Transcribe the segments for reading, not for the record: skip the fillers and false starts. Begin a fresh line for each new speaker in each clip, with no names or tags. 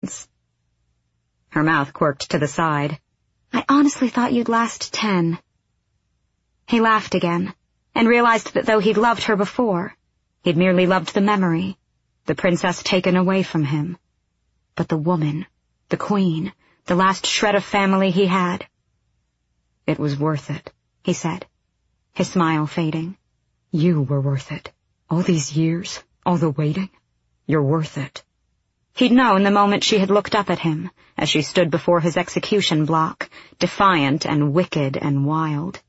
months. Her mouth quirked to the side. I honestly thought you'd last 10. He laughed again, and realized that though he'd loved her before, he'd merely loved the memory, the princess taken away from him. But the woman, the queen, the last shred of family he had. It was worth it, he said, his smile fading. You were worth it. All these years, all the waiting, you're worth it. He'd known the moment she had looked up at him, as she stood before his execution block, defiant and wicked and wild.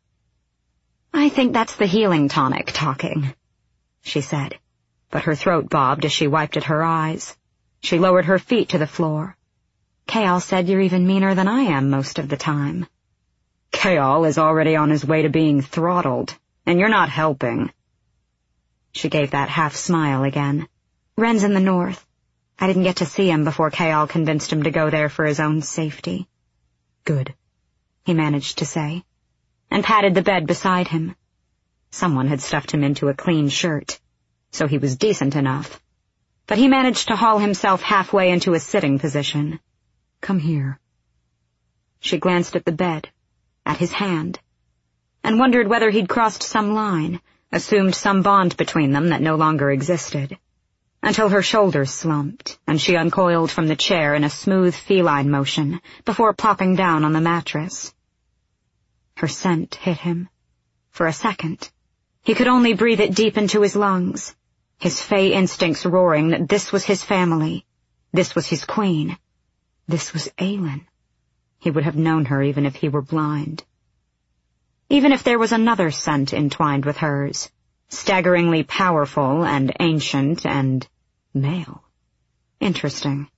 I think that's the healing tonic talking, she said, but her throat bobbed as she wiped at her eyes. She lowered her feet to the floor. Chaol said you're even meaner than I am most of the time. Chaol is already on his way to being throttled, and you're not helping. She gave that half-smile again. Ren's in the north. I didn't get to see him before Chaol convinced him to go there for his own safety. Good, he managed to say, and patted the bed beside him. Someone had stuffed him into a clean shirt, so he was decent enough. But he managed to haul himself halfway into a sitting position. Come here. She glanced at the bed, at his hand, and wondered whether he'd crossed some line, assumed some bond between them that no longer existed, until her shoulders slumped, and she uncoiled from the chair in a smooth feline motion before plopping down on the mattress. Her scent hit him. For a second, he could only breathe it deep into his lungs, his fey instincts roaring that this was his family, this was his queen, this was Aylin. He would have known her even if he were blind. Even if there was another scent entwined with hers, staggeringly powerful and ancient and male. Interesting.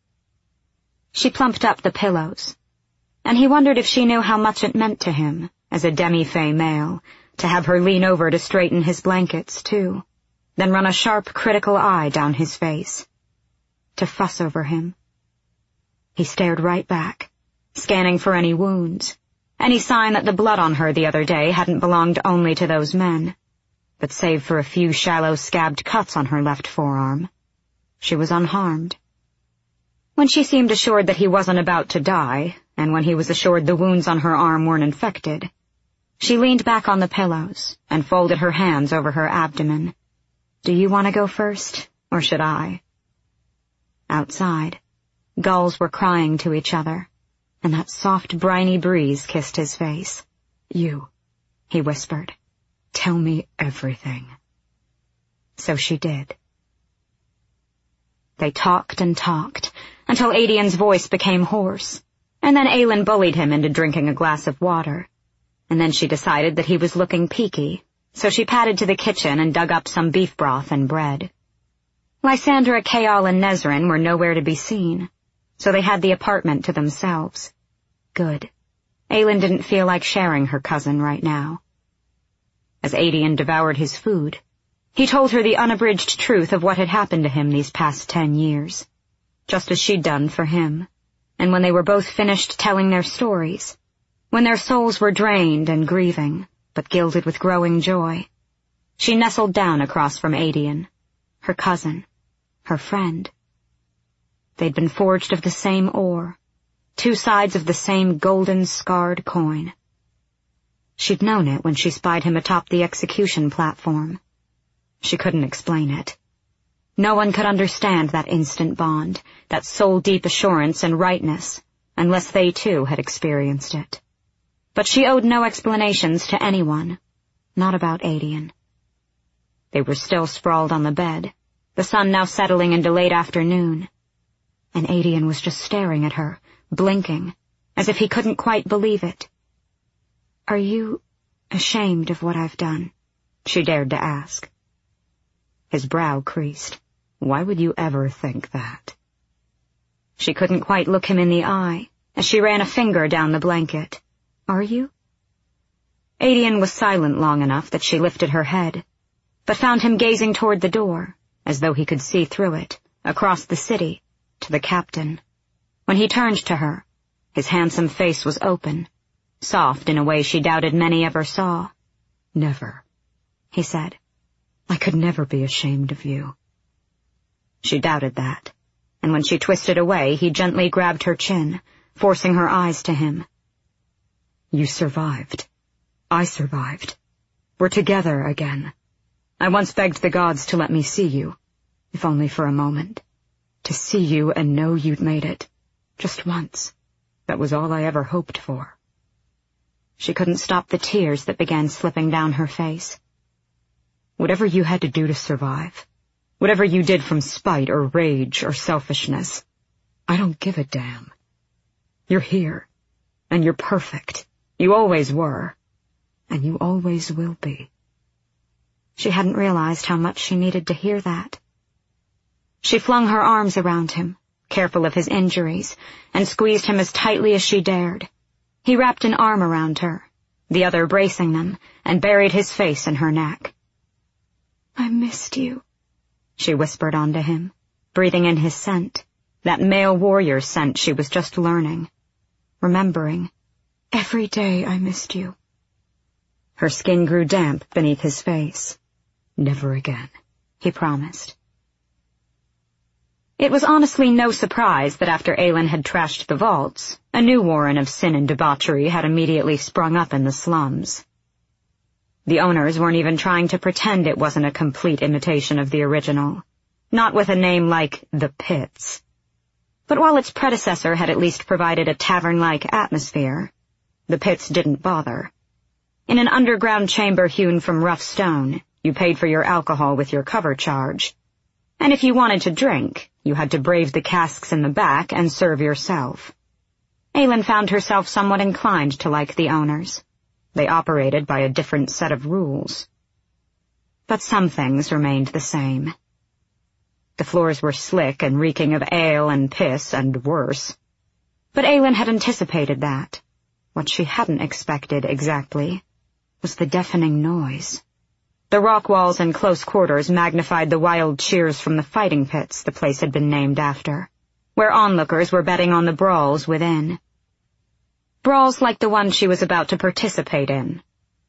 She plumped up the pillows, and he wondered if she knew how much it meant to him, as a demi-fey male, to have her lean over to straighten his blankets, too, then run a sharp, critical eye down his face. To fuss over him. He stared right back, scanning for any wounds, any sign that the blood on her the other day hadn't belonged only to those men, but save for a few shallow scabbed cuts on her left forearm, she was unharmed. When she seemed assured that he wasn't about to die, and when he was assured the wounds on her arm weren't infected, she leaned back on the pillows and folded her hands over her abdomen. Do you want to go first, or should I? Outside, gulls were crying to each other, and that soft, briny breeze kissed his face. You, he whispered, tell me everything. So she did. They talked and talked, until Adian's voice became hoarse, and then Aylin bullied him into drinking a glass of water, and then she decided that he was looking peaky, so she padded to the kitchen and dug up some beef broth and bread. Lysandra, Chaol, and Nezrin were nowhere to be seen, so they had the apartment to themselves. Good. Aylin didn't feel like sharing her cousin right now. As Adian devoured his food, he told her the unabridged truth of what had happened to him these past 10 years, just as she'd done for him. And when they were both finished telling their stories, when their souls were drained and grieving, but gilded with growing joy, she nestled down across from Adian, her cousin, her friend. They'd been forged of the same ore, 2 sides of the same golden scarred coin. She'd known it when she spied him atop the execution platform. She couldn't explain it. No one could understand that instant bond, that soul-deep assurance and rightness, unless they too had experienced it. But she owed no explanations to anyone, not about Adian. They were still sprawled on the bed, the sun now settling into late afternoon, and Adian was just staring at her, blinking, as if he couldn't quite believe it. Are you ashamed of what I've done? She dared to ask. His brow creased. Why would you ever think that? She couldn't quite look him in the eye as she ran a finger down the blanket. Are you? Adian was silent long enough that she lifted her head, but found him gazing toward the door, as though he could see through it, across the city, to the captain. When he turned to her, his handsome face was open, soft in a way she doubted many ever saw. Never, he said. I could never be ashamed of you. She doubted that, and when she twisted away, he gently grabbed her chin, forcing her eyes to him. You survived. I survived. We're together again. I once begged the gods to let me see you, if only for a moment. To see you and know you'd made it. Just once. That was all I ever hoped for. She couldn't stop the tears that began slipping down her face. Whatever you had to do to survive, whatever you did from spite or rage or selfishness, I don't give a damn. You're here, and you're perfect. You always were, and you always will be. She hadn't realized how much she needed to hear that. She flung her arms around him, careful of his injuries, and squeezed him as tightly as she dared. He wrapped an arm around her, the other bracing them, and buried his face in her neck. I missed you, she whispered onto him, breathing in his scent, that male warrior scent she was just learning, remembering. Every day I missed you. Her skin grew damp beneath his face. Never again, he promised. It was honestly no surprise that after Aylin had trashed the vaults, a new warren of sin and debauchery had immediately sprung up in the slums. The owners weren't even trying to pretend it wasn't a complete imitation of the original, not with a name like The Pits. But while its predecessor had at least provided a tavern-like atmosphere, The Pits didn't bother. In an underground chamber hewn from rough stone, you paid for your alcohol with your cover charge. And if you wanted to drink, you had to brave the casks in the back and serve yourself. Aylin found herself somewhat inclined to like the owners. They operated by a different set of rules. But some things remained the same. The floors were slick and reeking of ale and piss and worse. But Aylin had anticipated that. What she hadn't expected exactly was the deafening noise. The rock walls in close quarters magnified the wild cheers from the fighting pits the place had been named after, where onlookers were betting on the brawls within. Brawls like the one she was about to participate in.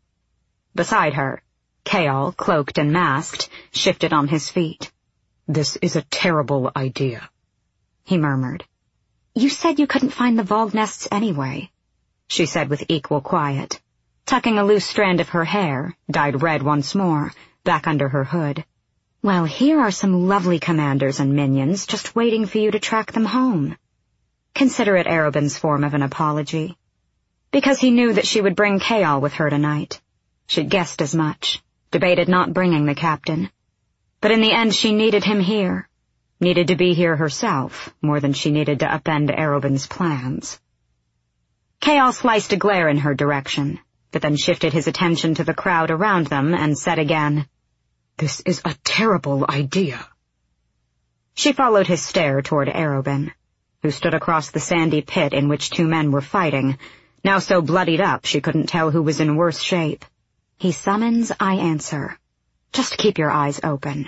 Beside her, Chaol, cloaked and masked, shifted on his feet. This is a terrible idea, he murmured. You said you couldn't find the Vold nests anyway, she said with equal quiet, tucking a loose strand of her hair, dyed red once more, back under her hood. Well, here are some lovely commanders and minions just waiting for you to track them home. Consider it Arobyn's form of an apology. Because he knew that she would bring Chaol with her tonight. She'd guessed as much, debated not bringing the captain. But in the end she needed him here, needed to be here herself, more than she needed to upend Arobyn's plans. Chaol sliced a glare in her direction, but then shifted his attention to the crowd around them and said again, This is a terrible idea. She followed his stare toward Arobyn, who stood across the sandy pit in which two men were fighting, now so bloodied up she couldn't tell who was in worse shape. He summons, I answer. Just keep your eyes open.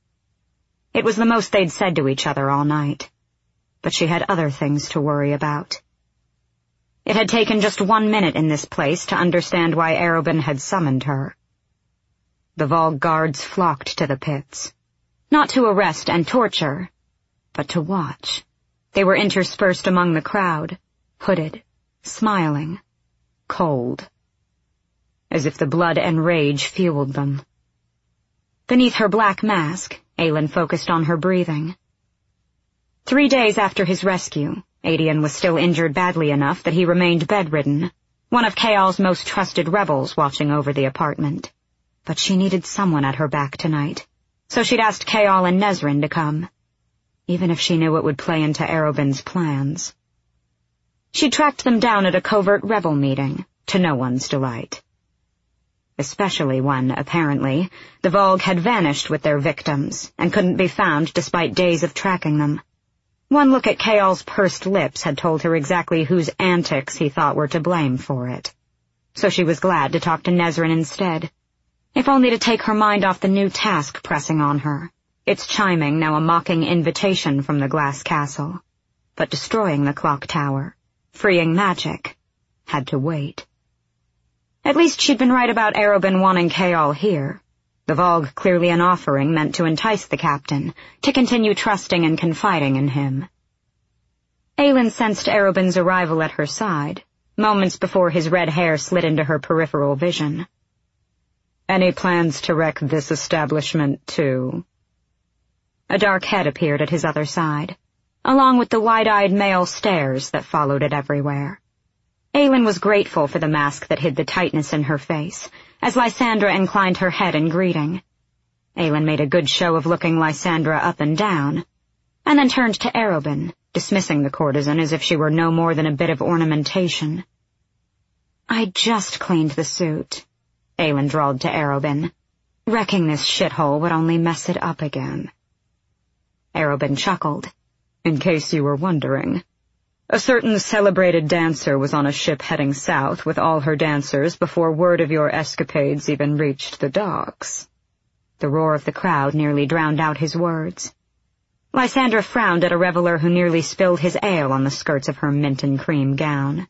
It was the most they'd said to each other all night, but she had other things to worry about. It had taken just 1 minute in this place to understand why Arobyn had summoned her. The Vold guards flocked to the pits, not to arrest and torture, but to watch. They were interspersed among the crowd, hooded, smiling, cold, as if the blood and rage fueled them. Beneath her black mask, Aylin focused on her breathing. 3 days after his rescue, Adian was still injured badly enough that he remained bedridden, one of Chaol's most trusted rebels watching over the apartment. But she needed someone at her back tonight, so she'd asked Chaol and Nezrin to come, even if she knew it would play into Arobyn's plans. She tracked them down at a covert rebel meeting, to no one's delight. Especially when, apparently, the Vold had vanished with their victims and couldn't be found despite days of tracking them. One look at Chaol's pursed lips had told her exactly whose antics he thought were to blame for it. So she was glad to talk to Nezrin instead, if only to take her mind off the new task pressing on her, its chiming now a mocking invitation from the glass castle. But destroying the clock tower, freeing magic, had to wait. At least she'd been right about Arobyn wanting Chaol here. The Vogue clearly an offering meant to entice the captain, to continue trusting and confiding in him. Aelin sensed Arobyn's arrival at her side, moments before his red hair slid into her peripheral vision. "Any plans to wreck this establishment, too?" A dark head appeared at his other side, along with the wide-eyed male stares that followed it everywhere. Aelin was grateful for the mask that hid the tightness in her face, as Lysandra inclined her head in greeting. Aelin made a good show of looking Lysandra up and down, and then turned to Arobyn, dismissing the courtesan as if she were no more than a bit of ornamentation. "I just cleaned the suit," Aelin drawled to Arobyn. "Wrecking this shithole would only mess it up again." Arobyn chuckled. "In case you were wondering, a certain celebrated dancer was on a ship heading south with all her dancers before word of your escapades even reached the docks." The roar of the crowd nearly drowned out his words. Lysandra frowned at a reveler who nearly spilled his ale on the skirts of her mint and cream gown.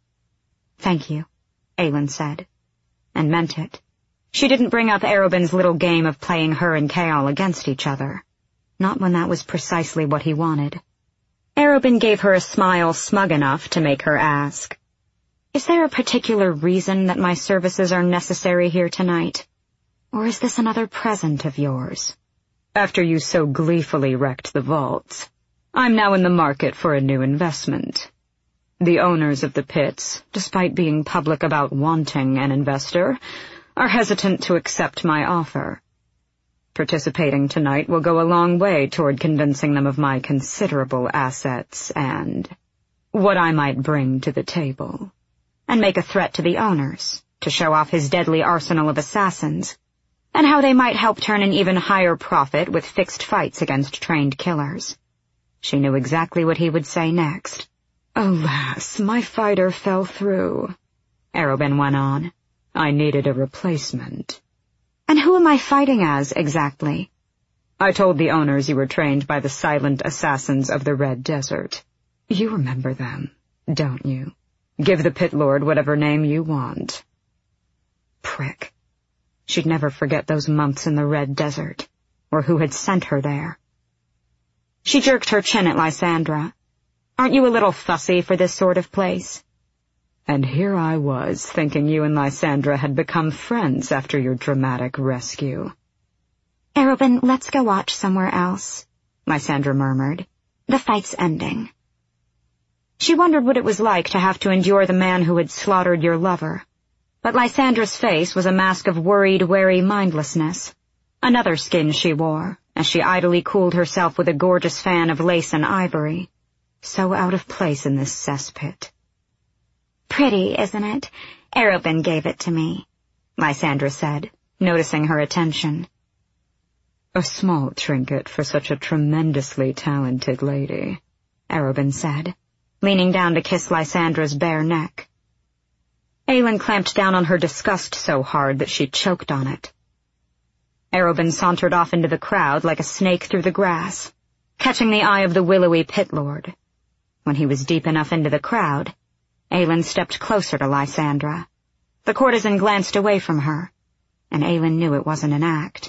"Thank you," Aelin said, and meant it. She didn't bring up Arobyn's little game of playing her and Chaol against each other, not when that was precisely what he wanted. Arobyn gave her a smile smug enough to make her ask, "Is there a particular reason that my services are necessary here tonight? Or is this another present of yours? After you so gleefully wrecked the vaults, I'm now in the market for a new investment. The owners of the pits, despite being public about wanting an investor, are hesitant to accept my offer. Participating tonight will go a long way toward convincing them of my considerable assets and what I might bring to the table," and make a threat to the owners, to show off his deadly arsenal of assassins, and how they might help turn an even higher profit with fixed fights against trained killers. She knew exactly what he would say next. "Alas, my fighter fell through," Arobyn went on. "I needed a replacement." "And who am I fighting as, exactly?" "I told the owners you were trained by the silent assassins of the Red Desert. You remember them, don't you? Give the Pit Lord whatever name you want." Prick. She'd never forget those months in the Red Desert, or who had sent her there. She jerked her chin at Lysandra. "Aren't you a little fussy for this sort of place?" "And here I was, thinking you and Lysandra had become friends after your dramatic rescue." "Arobyn, let's go watch somewhere else," Lysandra murmured. "The fight's ending." She wondered what it was like to have to endure the man who had slaughtered your lover, but Lysandra's face was a mask of worried, wary mindlessness, another skin she wore, as she idly cooled herself with a gorgeous fan of lace and ivory, so out of place in this cesspit. "Pretty, isn't it? Arobyn gave it to me," Lysandra said, noticing her attention. "A small trinket for such a tremendously talented lady," Arobyn said, leaning down to kiss Lysandra's bare neck. Aelin clamped down on her disgust so hard that she choked on it. Arobyn sauntered off into the crowd like a snake through the grass, catching the eye of the willowy Pit Lord. When he was deep enough into the crowd, Aelin stepped closer to Lysandra. The courtesan glanced away from her, and Aelin knew it wasn't an act.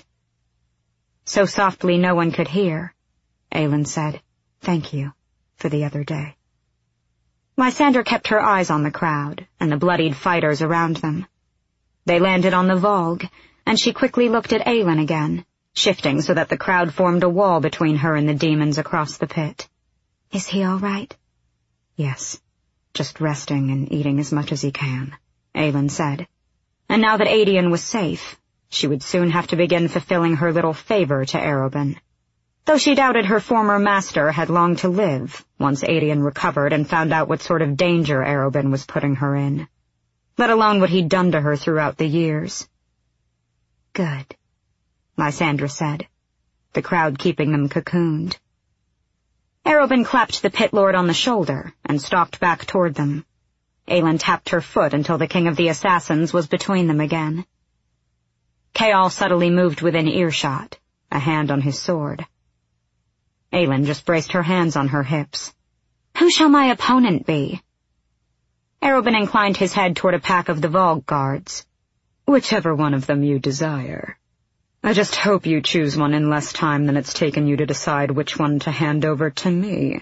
So softly no one could hear, Aelin said, "Thank you for the other day." Lysandra kept her eyes on the crowd and the bloodied fighters around them. They landed on the Vogue, and she quickly looked at Aelin again, shifting so that the crowd formed a wall between her and the demons across the pit. "Is he all right?" "Yes, just resting and eating as much as he can," Aelin said. And now that Aedion was safe, she would soon have to begin fulfilling her little favor to Arobyn. Though she doubted her former master had long to live once Aedion recovered and found out what sort of danger Arobyn was putting her in, let alone what he'd done to her throughout the years. "Good," Lysandra said, the crowd keeping them cocooned. Arobyn clapped the Pit Lord on the shoulder and stalked back toward them. Aelin tapped her foot until the King of the Assassins was between them again. Chaol subtly moved within earshot, a hand on his sword. Aelin just braced her hands on her hips. "Who shall my opponent be?" Arobyn inclined his head toward a pack of the Vogue guards. "Whichever one of them you desire. I just hope you choose one in less time than it's taken you to decide which one to hand over to me.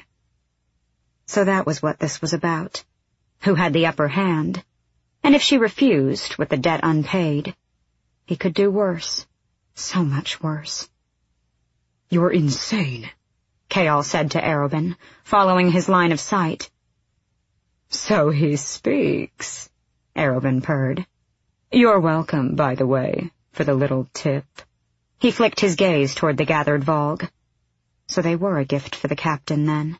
So that was what this was about. Who had the upper hand? And if she refused, with the debt unpaid, he could do worse. So much worse. You're insane, Chaol said to Arobynn, following his line of sight. So he speaks, Arobynn purred. You're welcome, by the way, for the little tip. He flicked his gaze toward the gathered Volg. So they were a gift for the captain, then.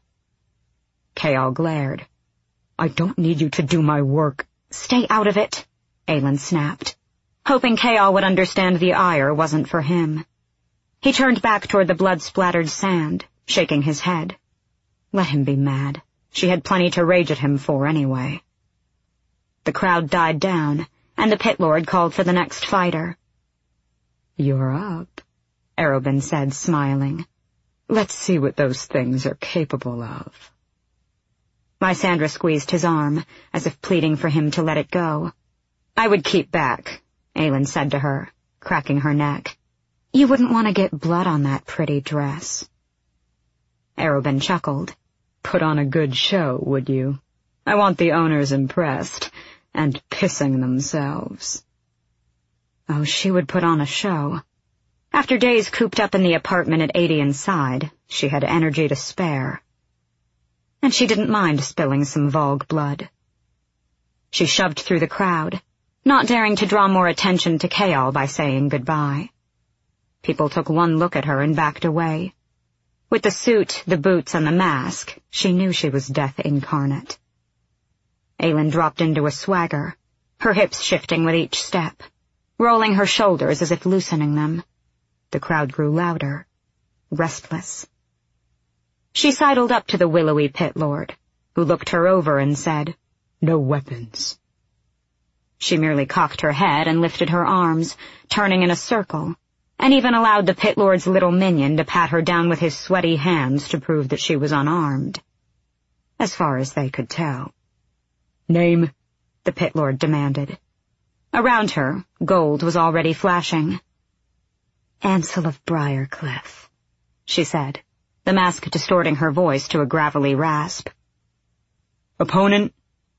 Chaol glared. I don't need you to do my work. Stay out of it, Aelin snapped, hoping Chaol would understand the ire wasn't for him. He turned back toward the blood-splattered sand, shaking his head. Let him be mad. She had plenty to rage at him for anyway. The crowd died down, and the pit lord called for the next fighter. You're up, Arobynn said, smiling. Let's see what those things are capable of. Lysandra squeezed his arm, as if pleading for him to let it go. I would keep back, Aelin said to her, cracking her neck. You wouldn't want to get blood on that pretty dress. Arobynn chuckled. Put on a good show, would you? I want the owners impressed, and pissing themselves. Oh, she would put on a show. After days cooped up in the apartment at Aedian's side, she had energy to spare. And she didn't mind spilling some Volg blood. She shoved through the crowd, not daring to draw more attention to Chaol by saying goodbye. People took one look at her and backed away. With the suit, the boots, and the mask, she knew she was death incarnate. Aelin dropped into a swagger, her hips shifting with each step, rolling her shoulders as if loosening them. The crowd grew louder, restless. She sidled up to the willowy pit lord, who looked her over and said, No weapons. She merely cocked her head and lifted her arms, turning in a circle, and even allowed the pit lord's little minion to pat her down with his sweaty hands to prove that she was unarmed. As far as they could tell. Name, the pit lord demanded. Around her, gold was already flashing. Ansel of Briarcliff, she said, the mask distorting her voice to a gravelly rasp. Opponent?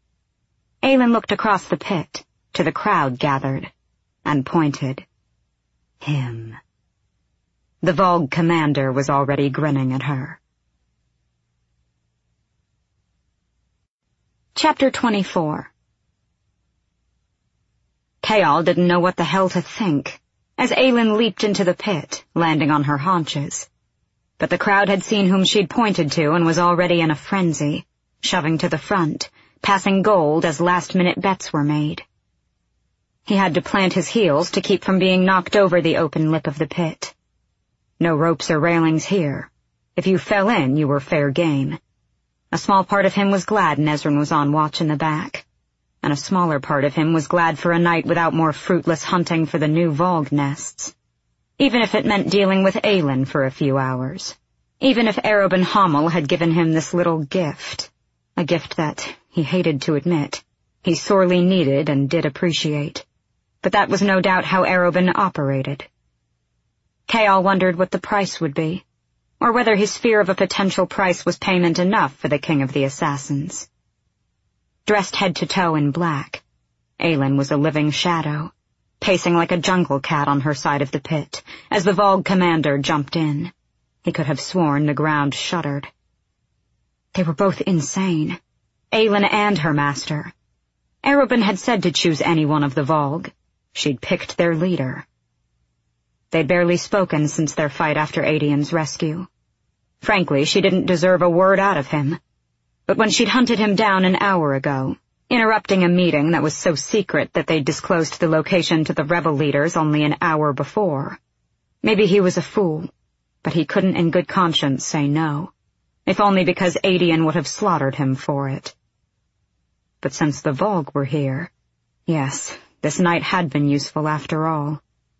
Aelin looked across the pit, to the crowd gathered, and pointed. Him. The Volg commander was already grinning at her. Chapter 24. Chaol didn't know what the hell to think, as Aelin leaped into the pit, landing on her haunches. But the crowd had seen whom she'd pointed to and was already in a frenzy, shoving to the front, passing gold as last-minute bets were made. He had to plant his heels to keep from being knocked over the open lip of the pit. No ropes or railings here. If you fell in, you were fair game. A small part of him was glad Nezran was on watch in the back, and a smaller part of him was glad for a night without more fruitless hunting for the new Volg nests. Even if it meant dealing with Aelin for a few hours. Even if Arobynn Hamel had given him this little gift. A gift that, he hated to admit, he sorely needed and did appreciate. But that was no doubt how Arobynn operated. Chaol wondered what the price would be, or whether his fear of a potential price was payment enough for the king of the assassins. Dressed head to toe in black, Aelin was a living shadow, pacing like a jungle cat on her side of the pit, as the Volg commander jumped in. He could have sworn the ground shuddered. They were both insane, Aelin and her master. Arobynn had said to choose any one of the Volg. She'd picked their leader. They'd barely spoken since their fight after Aedian's rescue. Frankly, she didn't deserve a word out of him. But when she'd hunted him down an hour ago, interrupting a meeting that was so secret that they'd disclosed the location to the rebel leaders only an hour before, maybe he was a fool, but he couldn't in good conscience say no, if only because Aedian would have slaughtered him for it. But since the Volg were here, yes, this night had been useful after all.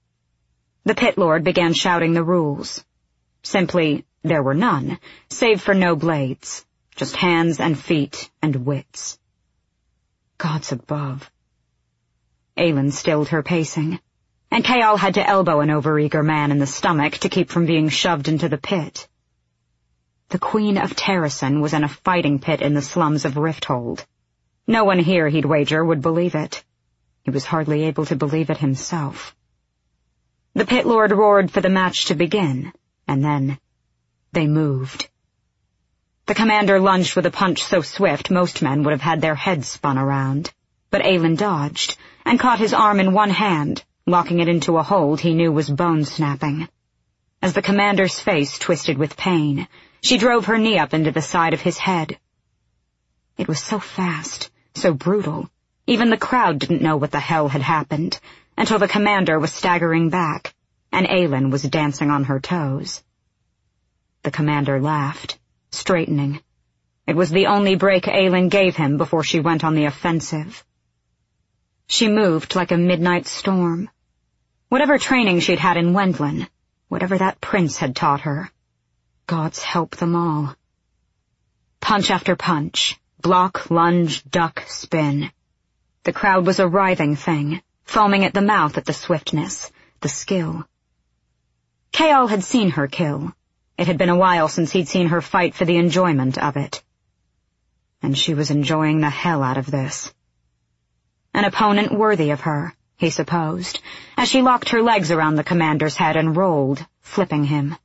The pit lord began shouting the rules. Simply, there were none, save for no blades, just hands and feet and wits. Gods above. Aelin stilled her pacing. and Chaol had to elbow an overeager man in the stomach to keep from being shoved into the pit. The Queen of Terrasen was in a fighting pit in the slums of Rifthold. No one here, he'd wager, would believe it. He was hardly able to believe it himself. The pit lord roared for the match to begin, and then they moved. The commander lunged with a punch so swift most men would have had their heads spun around, but Aelin dodged and caught his arm in one hand, locking it into a hold he knew was bone-snapping. As the commander's face twisted with pain, she drove her knee up into the side of his head. It was so fast, so brutal, even the crowd didn't know what the hell had happened, until the commander was staggering back, and Aelin was dancing on her toes. The commander laughed, straightening. It was the only break Aelin gave him before she went on the offensive. She moved like a midnight storm. Whatever training she'd had in Wendlin, whatever that prince had taught her, gods help them all. Punch after punch, block, lunge, duck, spin. The crowd was a writhing thing, foaming at the mouth at the swiftness, the skill. Chaol had seen her kill. It had been a while since he'd seen her fight for the enjoyment of it. And she was enjoying the hell out of this. An opponent worthy of her, he supposed, as she locked her legs around the commander's head and rolled, flipping him.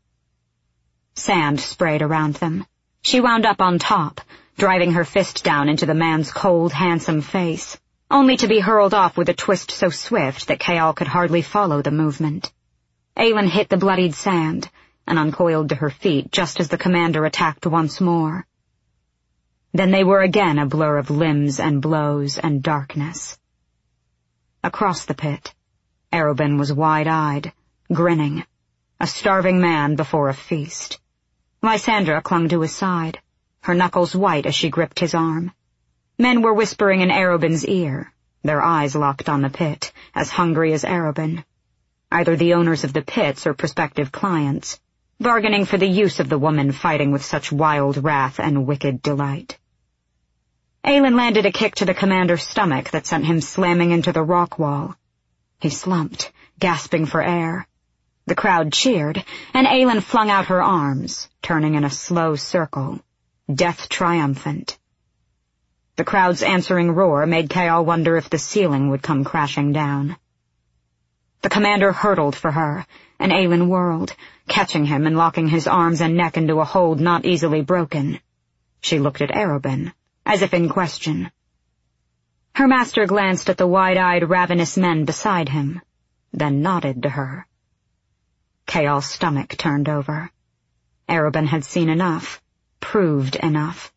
Sand sprayed around them. She wound up on top, driving her fist down into the man's cold, handsome face, only to be hurled off with a twist so swift that Chaol could hardly follow the movement. Aelin hit the bloodied sand and uncoiled to her feet just as the commander attacked once more. Then they were again a blur of limbs and blows and darkness. Across the pit, Arobynn was wide-eyed, grinning, a starving man before a feast. Lysandra clung to his side, her knuckles white as she gripped his arm. Men were whispering in Arobynn's ear, their eyes locked on the pit, as hungry as Arobynn. Either the owners of the pits or prospective clients, bargaining for the use of the woman fighting with such wild wrath and wicked delight. Aelin landed a kick to the commander's stomach that sent him slamming into the rock wall. He slumped, gasping for air. The crowd cheered, and Aelin flung out her arms, turning in a slow circle, death triumphant. The crowd's answering roar made Chaol wonder if the ceiling would come crashing down. The commander hurtled for her, and Aelin whirled, catching him and locking his arms and neck into a hold not easily broken. She looked at Arobynn, as if in question. Her master glanced at the wide-eyed, ravenous men beside him, then nodded to her. Chaol's stomach turned over. Arobynn had seen enough, proved enough.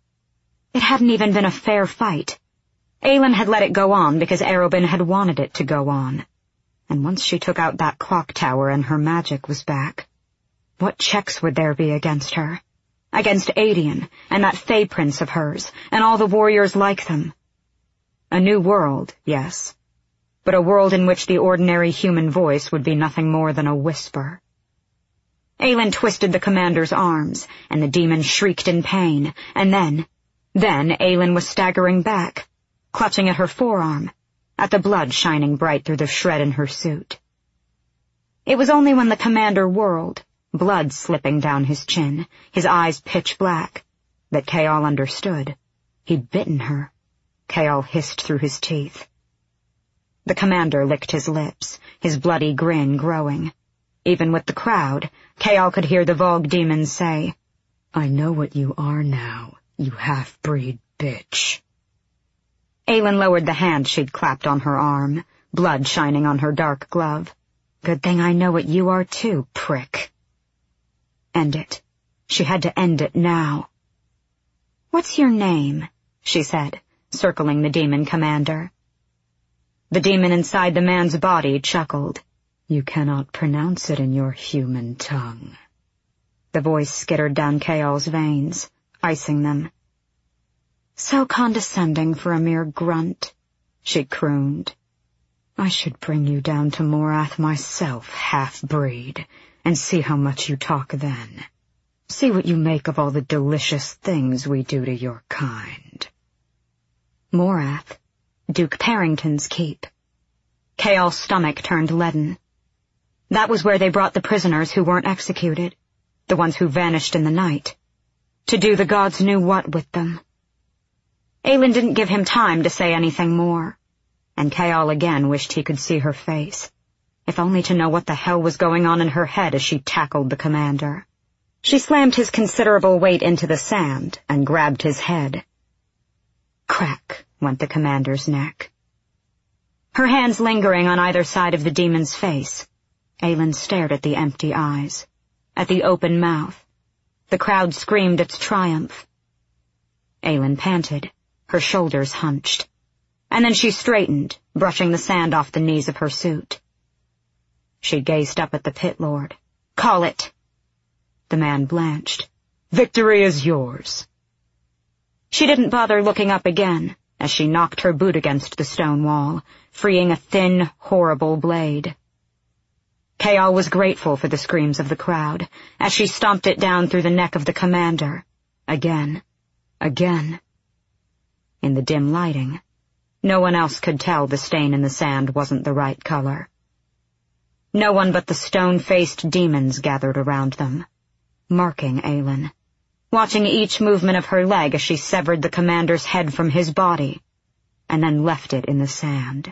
It hadn't even been a fair fight. Aelin had let it go on because Arobynn had wanted it to go on. And once she took out that clock tower and her magic was back, what checks would there be against her? Against Aedion and that Fey prince of hers and all the warriors like them. A new world, yes, but a world in which the ordinary human voice would be nothing more than a whisper. Aelin twisted the commander's arms, and the demon shrieked in pain, and then Aelin was staggering back, clutching at her forearm, at the blood shining bright through the shred in her suit. It was only when the commander whirled, blood slipping down his chin, his eyes pitch black, that Chaol understood. He'd bitten her. Chaol hissed through his teeth. The commander licked his lips, his bloody grin growing. Even with the crowd, Chaol could hear the Vogue demons say, "I know what you are now, you half-breed bitch." Aelin lowered the hand she'd clapped on her arm, blood shining on her dark glove. "Good thing I know what you are too, prick." End it. She had to end it now. "What's your name?" she said, circling the demon commander. The demon inside the man's body chuckled. "You cannot pronounce it in your human tongue." The voice skittered down Chaol's veins, icing them. "So condescending for a mere grunt," she crooned. "I should bring you down to Morath myself, half-breed, and see how much you talk then. See what you make of all the delicious things we do to your kind." Morath, Duke Parrington's keep. Chaol's stomach turned leaden. That was where they brought the prisoners who weren't executed, the ones who vanished in the night, to do the gods knew what with them. Aelin didn't give him time to say anything more, and Chaol again wished he could see her face, if only to know what the hell was going on in her head as she tackled the commander. She slammed his considerable weight into the sand and grabbed his head. Crack went the commander's neck. Her hands lingering on either side of the demon's face, Aelin stared at the empty eyes, at the open mouth. The crowd screamed its triumph. Aelin panted, her shoulders hunched, and then she straightened, brushing the sand off the knees of her suit. She gazed up at the pit lord. "Call it." The man blanched. "Victory is yours." She didn't bother looking up again as she knocked her boot against the stone wall, freeing a thin, horrible blade. Chaol was grateful for the screams of the crowd as she stomped it down through the neck of the commander. Again. Again. In the dim lighting, no one else could tell the stain in the sand wasn't the right color. No one but the stone-faced demons gathered around them, marking Aelin, watching each movement of her leg as she severed the commander's head from his body, and then left it in the sand.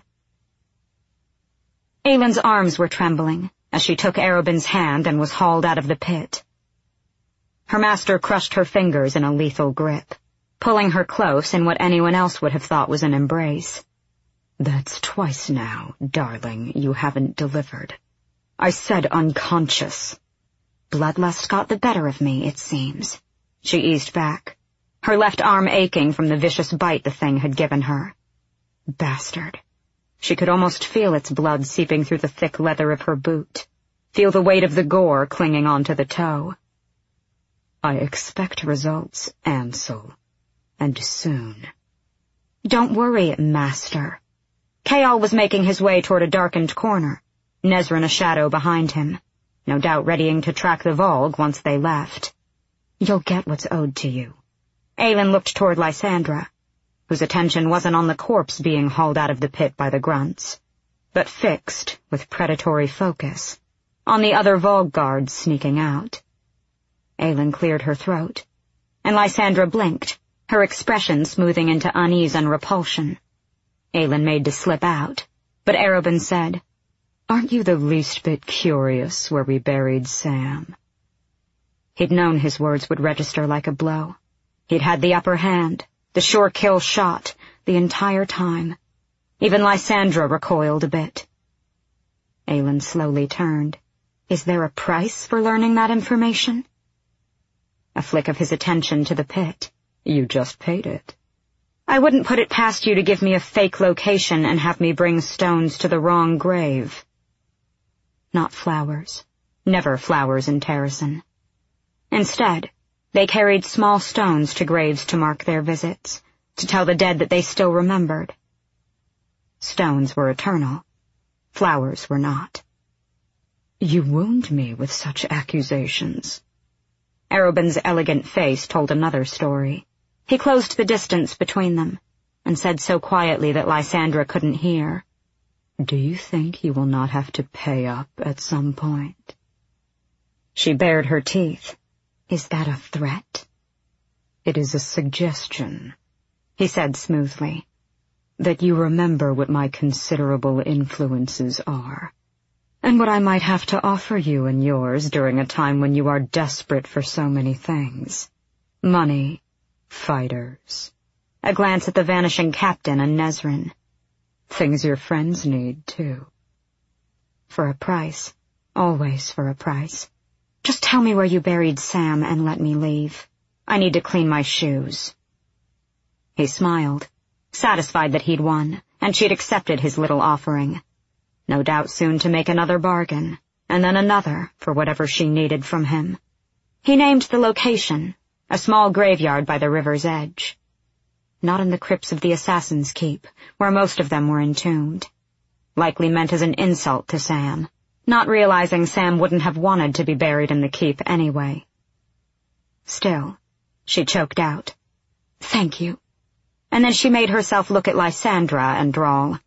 Aelin's arms were trembling as she took Arobyn's hand and was hauled out of the pit. Her master crushed her fingers in a lethal grip, pulling her close in what anyone else would have thought was an embrace. "That's twice now, darling, you haven't delivered. I said unconscious." Bloodlust got the better of me, it seems. She eased back, her left arm aching from the vicious bite the thing had given her. Bastard. She could almost feel its blood seeping through the thick leather of her boot, feel the weight of the gore clinging onto the toe. "I expect results, Ansel, and soon." "Don't worry, master." Chaol was making his way toward a darkened corner, Nezran a shadow behind him, no doubt readying to track the Volg once they left. "You'll get what's owed to you." Aelin looked toward Lysandra, whose attention wasn't on the corpse being hauled out of the pit by the grunts, but fixed, with predatory focus, on the other Volg guards sneaking out. Aelin cleared her throat, and Lysandra blinked, her expression smoothing into unease and repulsion. Aelin made to slip out, but Arobyn said, "Aren't you the least bit curious where we buried Sam?" He'd known his words would register like a blow. He'd had the upper hand, the sure kill shot, the entire time. Even Lysandra recoiled a bit. Aelin slowly turned. "Is there a price for learning that information?" A flick of his attention to the pit. "You just paid it." "I wouldn't put it past you to give me a fake location and have me bring stones to the wrong grave." Not flowers. Never flowers in Terrasen. Instead, they carried small stones to graves to mark their visits, to tell the dead that they still remembered. Stones were eternal. Flowers were not. "You wound me with such accusations." Arobyn's elegant face told another story. He closed the distance between them, and said so quietly that Lysandra couldn't hear, "Do you think you will not have to pay up at some point?" She bared her teeth. "Is that a threat?" "It is a suggestion," he said smoothly, "that you remember what my considerable influences are, and what I might have to offer you and yours during a time when you are desperate for so many things. Money, fighters." A glance at the vanishing captain and Nezran. "Things your friends need, too." "For a price. Always for a price. Just tell me where you buried Sam and let me leave. I need to clean my shoes." He smiled, satisfied that he'd won, and she'd accepted his little offering. No doubt soon to make another bargain, and then another for whatever she needed from him. He named the location, a small graveyard by the river's edge. Not in the crypts of the Assassin's Keep, where most of them were entombed. Likely meant as an insult to Sam, not realizing Sam wouldn't have wanted to be buried in the keep anyway. Still, she choked out, "Thank you." And then she made herself look at Lysandra and drawl,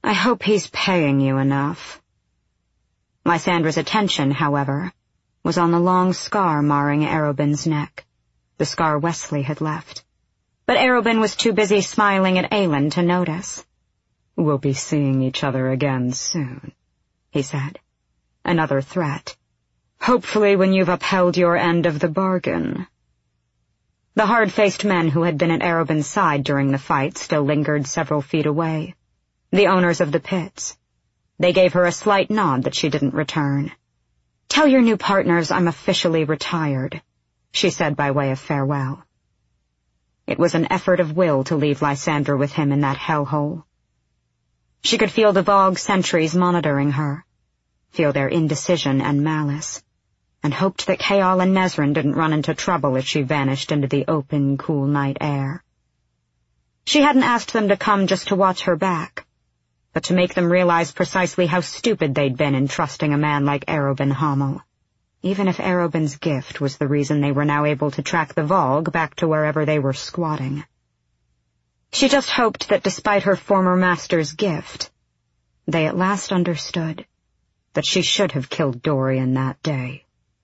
I hope he's paying you enough. Lysandra's attention, however, was on the long scar marring Arobyn's neck, the scar Wesley had left. But Arobyn was too busy smiling at Aelin to notice. We'll be seeing each other again soon, he said. Another threat. Hopefully when you've upheld your end of the bargain. The hard-faced men who had been at Arobyn's side during the fight still lingered several feet away. The owners of the pits. They gave her a slight nod that she didn't return. Tell your new partners I'm officially retired, she said by way of farewell. It was an effort of will to leave Lysandra with him in that hellhole. She could feel the Vogue sentries monitoring her, feel their indecision and malice, and hoped that Chaol and Nezran didn't run into trouble if she vanished into the open, cool night air. She hadn't asked them to come just to watch her back, but to make them realize precisely how stupid they'd been in trusting a man like Arobyn Hamel, even if Arobyn's gift was the reason they were now able to track the Vogue back to wherever they were squatting. She just hoped that despite her former master's gift, they at last understood that she should have killed Dorian that day.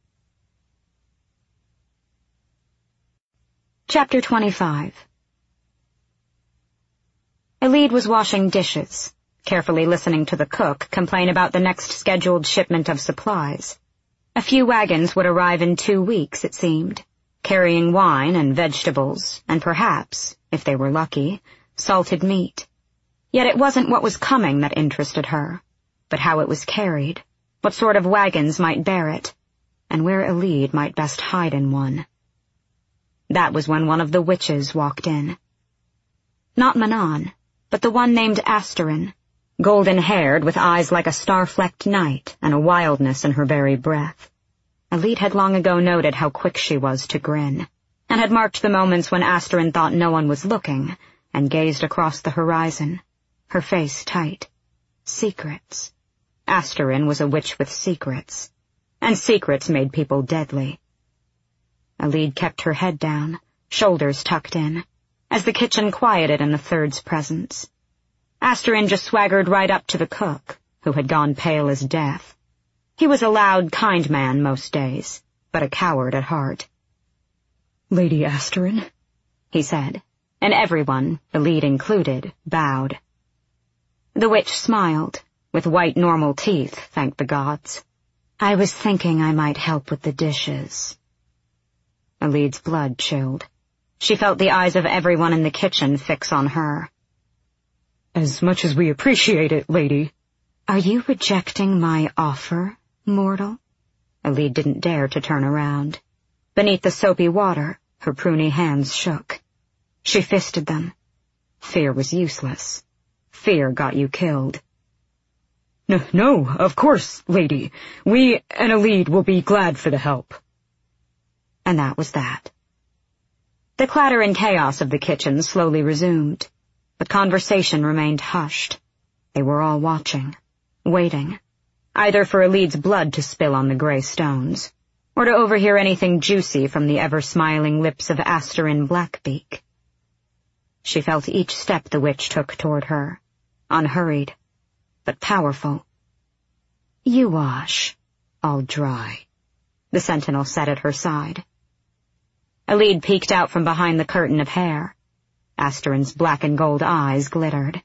Chapter 25. Elide was washing dishes, carefully listening to the cook complain about the next scheduled shipment of supplies. A few wagons would arrive in 2 weeks, it seemed, carrying wine and vegetables, and perhaps, if they were lucky, salted meat. Yet it wasn't what was coming that interested her, but how it was carried, what sort of wagons might bear it, and where Elide might best hide in one. That was when one of the witches walked in. Not Manon, but the one named Asterin, golden-haired with eyes like a star-flecked night and a wildness in her very breath. Elide had long ago noted how quick she was to grin, and had marked the moments when Asterin thought no one was looking and gazed across the horizon, her face tight. Secrets. Asterin was a witch with secrets, and secrets made people deadly. Elide kept her head down, shoulders tucked in, as the kitchen quieted in the third's presence. Asterin just swaggered right up to the cook, who had gone pale as death. He was a loud, kind man most days, but a coward at heart. "Lady Asterin," he said, and everyone, Elide included, bowed. The witch smiled, with white normal teeth, thank the gods. "I was thinking I might help with the dishes." Elide's blood chilled. She felt the eyes of everyone in the kitchen fix on her. "As much as we appreciate it, lady." "Are you rejecting my offer, mortal?" Elide didn't dare to turn around. Beneath the soapy water, her pruny hands shook. She fisted them. Fear was useless. Fear got you killed. No, of course, lady. We and Elide will be glad for the help." And that was that. The clatter and chaos of the kitchen slowly resumed, but conversation remained hushed. They were all watching, waiting, either for Elide's blood to spill on the gray stones, or to overhear anything juicy from the ever-smiling lips of Asterin Blackbeak. She felt each step the witch took toward her, unhurried, but powerful. "You wash, I'll dry," the sentinel said at her side. Elide peeked out from behind the curtain of hair. Asterin's black and gold eyes glittered.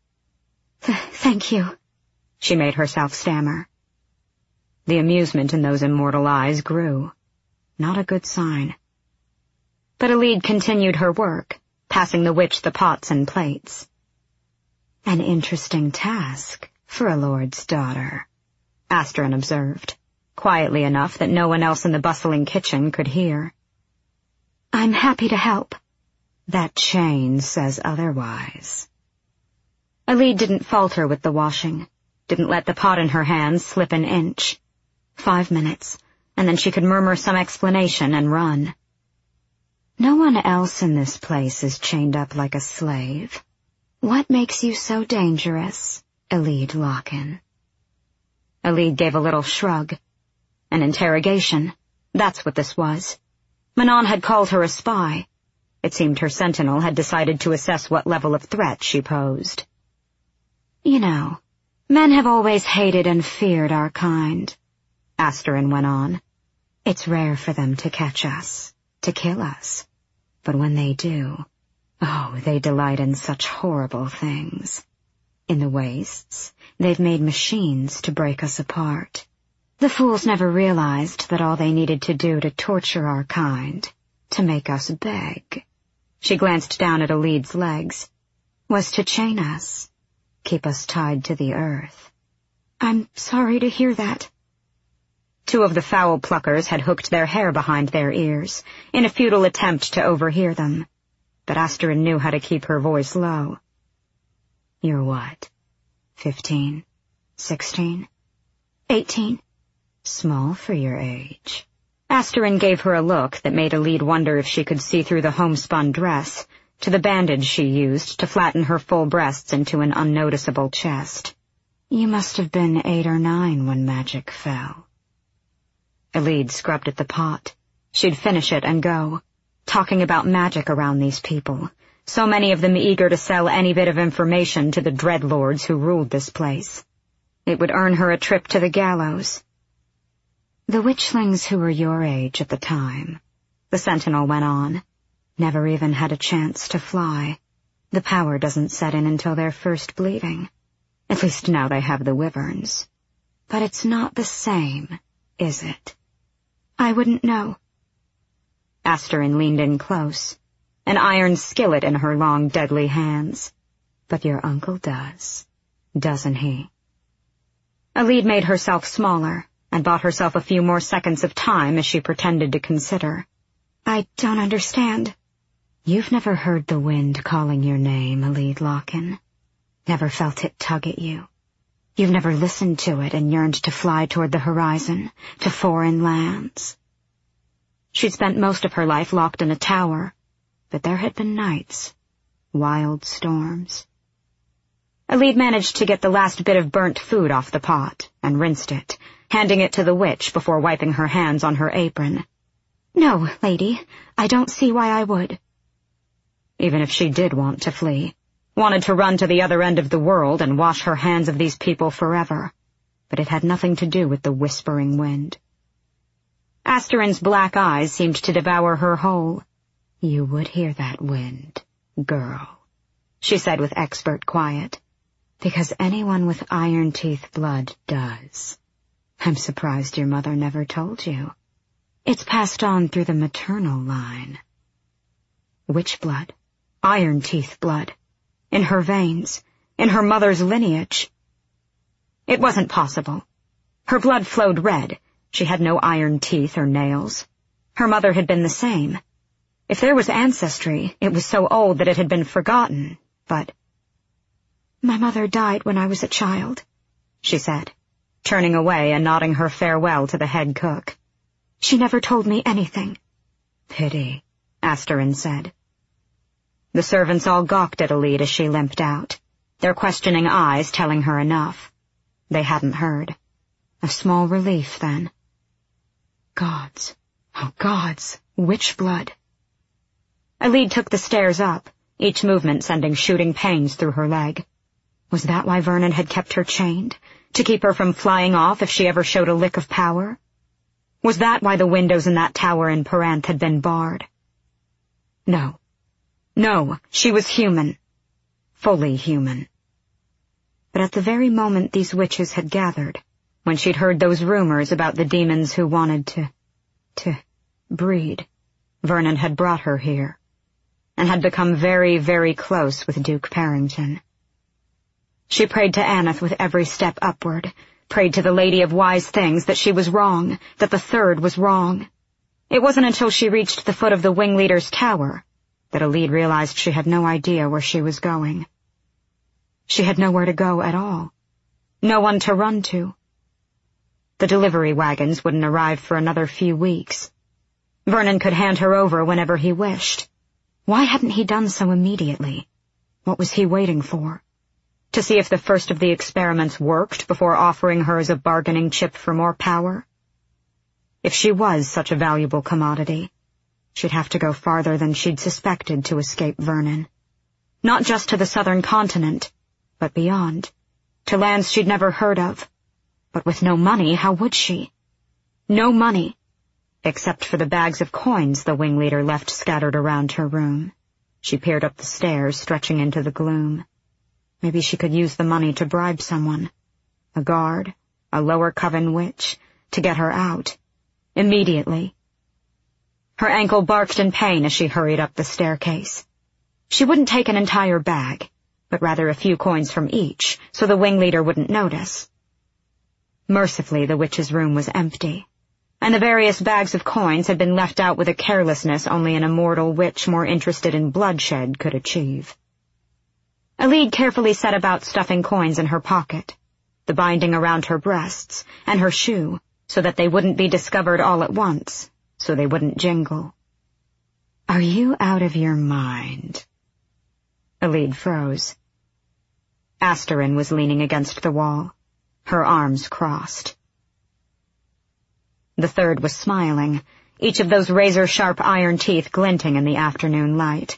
Thank you," she made herself stammer. The amusement in those immortal eyes grew. Not a good sign. But Elide continued her work, passing the witch the pots and plates. "An interesting task for a lord's daughter," Asterin observed, quietly enough that no one else in the bustling kitchen could hear. "I'm happy to help." "That chain says otherwise." Elide didn't falter with the washing, didn't let the pot in her hands slip an inch. 5 minutes, and then she could murmur some explanation and run. "No one else in this place is chained up like a slave. What makes you so dangerous, Elide Locken?" Elide gave a little shrug. An interrogation. That's what this was. Manon had called her a spy. It seemed her sentinel had decided to assess what level of threat she posed. "You know, Men have always hated and feared our kind, Asterin went on. It's rare for them to catch us, to kill us. But when they do, oh, they delight in such horrible things. In the wastes, they've made machines to break us apart. The fools never realized that all they needed to do to torture our kind, to make us beg, she glanced down at Elid's legs, was to chain us, keep us tied to the earth. I'm sorry to hear that. Two of the foul pluckers had hooked their hair behind their ears, in a futile attempt to overhear them, but Asterin knew how to keep her voice low. You're what? 15? 16? 18? Small for your age. Asterin gave her a look that made Elid wonder if she could see through the homespun dress, to the bandage she used to flatten her full breasts into an unnoticeable chest. You must have been 8 or 9 when magic fell. Elid scrubbed at the pot. She'd finish it and go, talking about magic around these people, so many of them eager to sell any bit of information to the dreadlords who ruled this place. It would earn her a trip to the gallows. The witchlings who were your age at the time, the sentinel went on, never even had a chance to fly. The power doesn't set in until they're first bleeding. At least now they have the wyverns. But it's not the same, is it? I wouldn't know. Asterin leaned in close, an iron skillet in her long, deadly hands. But your uncle does, doesn't he? Elid made herself smaller and bought herself a few more seconds of time as she pretended to consider. I don't understand. You've never heard the wind calling your name, Elid Lockin. Never felt it tug at you. You've never listened to it and yearned to fly toward the horizon, to foreign lands. She'd spent most of her life locked in a tower, but there had been nights, wild storms. Elid managed to get the last bit of burnt food off the pot and rinsed it, handing it to the witch before wiping her hands on her apron. No, lady, I don't see why I would. Even if she did want to flee, wanted to run to the other end of the world and wash her hands of these people forever, but it had nothing to do with the whispering wind. Asterin's black eyes seemed to devour her whole. You would hear that wind, girl, she said with expert quiet, because anyone with iron teeth blood does. I'm surprised your mother never told you. It's passed on through the maternal line. Witch blood, iron teeth blood, in her veins, in her mother's lineage. It wasn't possible. Her blood flowed red. She had no iron teeth or nails. Her mother had been the same. If there was ancestry, it was so old that it had been forgotten, but... My mother died when I was a child, she said, turning away and nodding her farewell to the head cook. She never told me anything. Pity, Asterin said. The servants all gawked at Elid as she limped out, their questioning eyes telling her enough. They hadn't heard. A small relief, then. Gods, oh gods, witch blood. Elid took the stairs up, each movement sending shooting pains through her leg. Was that why Vernon had kept her chained? To keep her from flying off if she ever showed a lick of power? Was that why the windows in that tower in Paranth had been barred? No. No, she was human. Fully human. But at the very moment these witches had gathered, when she'd heard those rumors about the demons who wanted to breed, Vernon had brought her here, and had become very, very close with Duke Parrington. She prayed to Aneth with every step upward, prayed to the Lady of Wise Things that she was wrong, that the third was wrong. It wasn't until she reached the foot of the Wingleader's tower that Elid realized she had no idea where she was going. She had nowhere to go at all. No one to run to. The delivery wagons wouldn't arrive for another few weeks. Vernon could hand her over whenever he wished. Why hadn't he done so immediately? What was he waiting for? To see if the first of the experiments worked before offering her as a bargaining chip for more power? If she was such a valuable commodity, she'd have to go farther than she'd suspected to escape Vernon. Not just to the southern continent, but beyond. to lands she'd never heard of. But with no money, how would she? No money, except for the bags of coins the wing leader left scattered around her room. She peered up the stairs, stretching into the gloom. Maybe she could use the money to bribe someone. A guard, a lower coven witch, to get her out. Immediately. Her ankle barked in pain as she hurried up the staircase. She wouldn't take an entire bag, but rather a few coins from each, so the wing leader wouldn't notice. Mercifully, the witch's room was empty, and the various bags of coins had been left out with a carelessness only an immortal witch more interested in bloodshed could achieve. Alide carefully set about stuffing coins in her pocket, the binding around her breasts, and her shoe, so that they wouldn't be discovered all at once, so they wouldn't jingle. "Are you out of your mind?" Alide froze. Asterin was leaning against the wall, her arms crossed. The third was smiling, each of those razor-sharp iron teeth glinting in the afternoon light.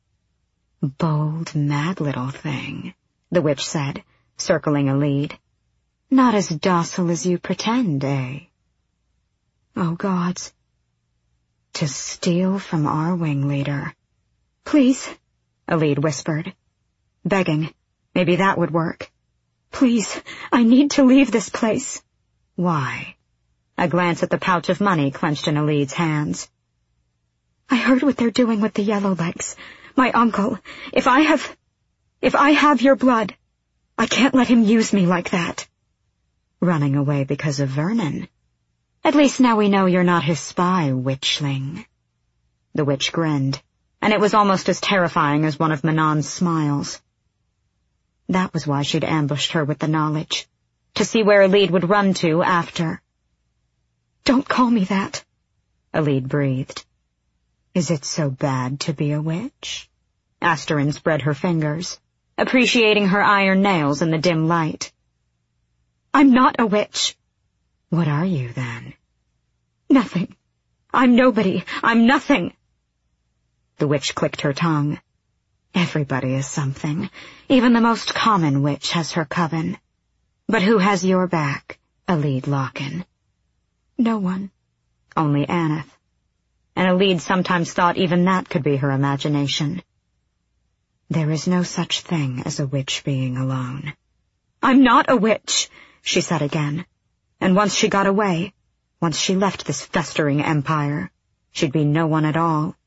"Bold, mad little thing," the witch said, circling Alide. "Not as docile as you pretend, eh?" "Oh, gods. To steal from our wing leader." "Please," Alide whispered. Begging. Maybe that would work. "Please, I need to leave this place." "Why?" A glance at the pouch of money clenched in Alide's hands. "I heard what they're doing with the Yellowlegs. My uncle. If I have your blood, I can't let him use me like that." "Running away because of Vernon? At least now we know you're not his spy, witchling." The witch grinned, and it was almost as terrifying as one of Manon's smiles. That was why she'd ambushed her with the knowledge, to see where Alide would run to after. "Don't call me that," Alide breathed. "Is it so bad to be a witch?" Asterin spread her fingers, appreciating her iron nails in the dim light. "I'm not a witch." "What are you, then?" "Nothing. I'm nobody. I'm nothing." The witch clicked her tongue. "Everybody is something. Even the most common witch has her coven. But who has your back, Alide Lockin?" "No one." "Only Aneth." And Alide sometimes thought even that could be her imagination. "There is no such thing as a witch being alone." "I'm not a witch," she said again. And once she got away, once she left this festering empire, she'd be no one at all.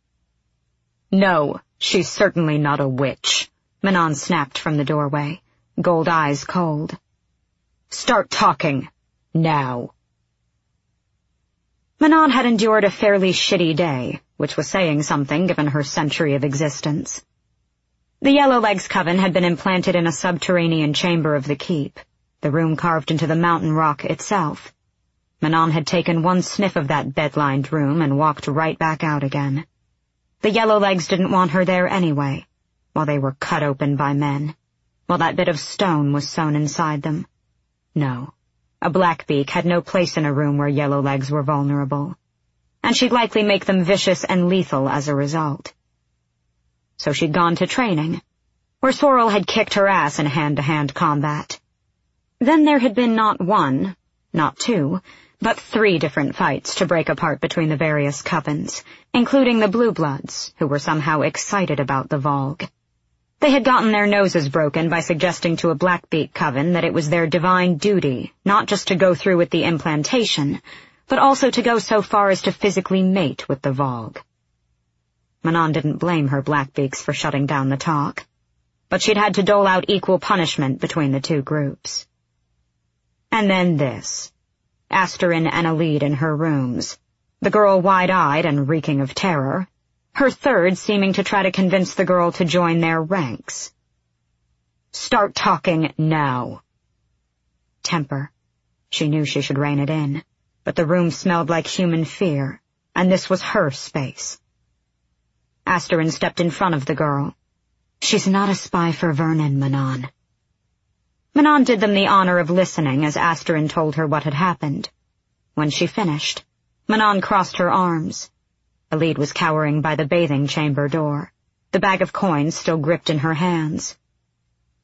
"No, she's certainly not a witch," Manon snapped from the doorway, gold eyes cold. "Start talking. Now." Manon had endured a fairly shitty day, which was saying something given her century of existence. The Yellowlegs coven had been implanted in a subterranean chamber of the keep, the room carved into the mountain rock itself. Manon had taken one sniff of that bed-lined room and walked right back out again. The Yellowlegs didn't want her there anyway, while they were cut open by men, while that bit of stone was sewn inside them. No, a Blackbeak had no place in a room where Yellowlegs were vulnerable, and she'd likely make them vicious and lethal as a result. So she'd gone to training, where Sorrel had kicked her ass in hand-to-hand combat. Then there had been not one, not two, but 3 different fights to break apart between the various covens, including the Blue Bloods, who were somehow excited about the Volg. They had gotten their noses broken by suggesting to a Blackbeak coven that it was their divine duty not just to go through with the implantation, but also to go so far as to physically mate with the Volg. Manon didn't blame her Blackbeaks for shutting down the talk, but she'd had to dole out equal punishment between the 2 groups. And then this. Asterin and Alide in her rooms, the girl wide-eyed and reeking of terror, her third seeming to try to convince the girl to join their ranks. "Start talking now." Temper. She knew she should rein it in, but the room smelled like human fear, and this was her space. Asterin stepped in front of the girl. "She's not a spy for Vernon, Manon." Manon did them the honor of listening as Asterin told her what had happened. When she finished, Manon crossed her arms. Alide was cowering by the bathing chamber door, the bag of coins still gripped in her hands.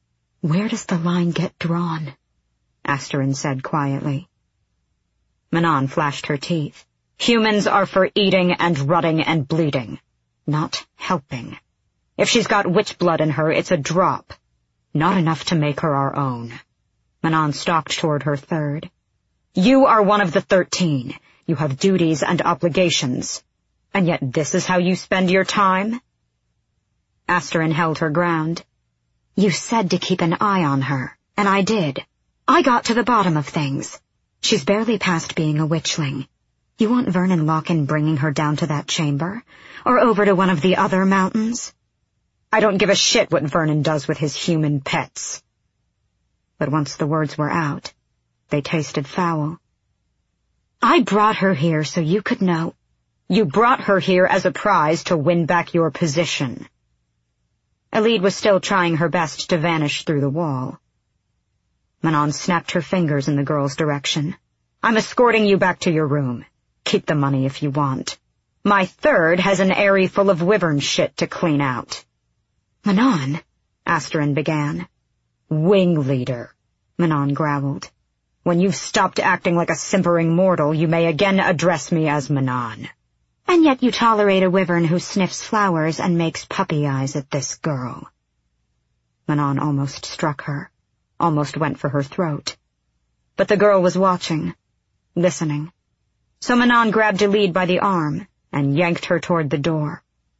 Where does the line get drawn? Asterin said quietly. Manon flashed her teeth. Humans are for eating and rotting and bleeding, not helping. If she's got witch blood in her, it's a drop. Not enough to make her our own. Manon stalked toward her third. You are one of the 13. You have duties and obligations. And yet this is how you spend your time? Asterin held her ground. You said to keep an eye on her, and I did. I got to the bottom of things. She's barely past being a witchling. You want Vernon Lockin bringing her down to that chamber? Or over to one of the other mountains? I don't give a shit what Vernon does with his human pets. But once the words were out, they tasted foul. I brought her here so you could know. You brought her here as a prize to win back your position. Elide was still trying her best to vanish through the wall. Manon snapped her fingers in the girl's direction. I'm escorting you back to your room. Keep the money if you want. My third has an aerie full of wyvern shit to clean out. Manon, Asterin began. Wing leader, Manon growled. When you've stopped acting like a simpering mortal, you may again address me as Manon. And yet you tolerate a wyvern who sniffs flowers and makes puppy eyes at this girl. Manon almost struck her, almost went for her throat. But the girl was watching, listening. So Manon grabbed Elide by the arm and yanked her toward the door.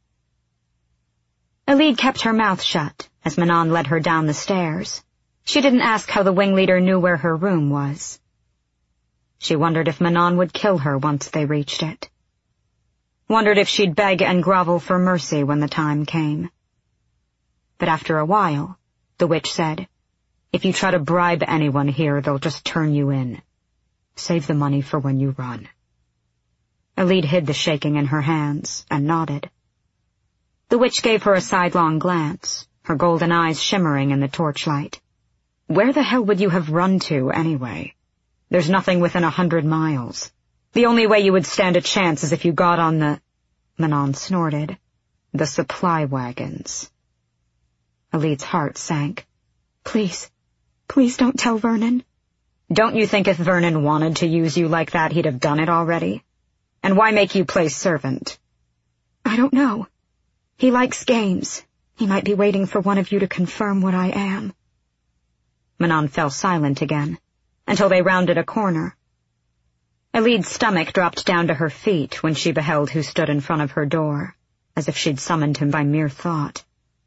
Elide kept her mouth shut as Manon led her down the stairs. She didn't ask how the wing leader knew where her room was. She wondered if Manon would kill her once they reached it. Wondered if she'd beg and grovel for mercy when the time came. But after a while, the witch said, If you try to bribe anyone here, they'll just turn you in. Save the money for when you run. Elide hid the shaking in her hands and nodded. The witch gave her a sidelong glance, her golden eyes shimmering in the torchlight. Where the hell would you have run to, anyway? There's nothing within 100 miles. The only way you would stand a chance is if you got on the... Manon snorted. The supply wagons. Elide's heart sank. Please don't tell Vernon. Don't you think if Vernon wanted to use you like that, he'd have done it already? And why make you play servant? I don't know. He likes games. He might be waiting for one of you to confirm what I am. Manon fell silent again, until they rounded a corner. Elide's stomach dropped down to her feet when she beheld who stood in front of her door, as if she'd summoned him by mere thought.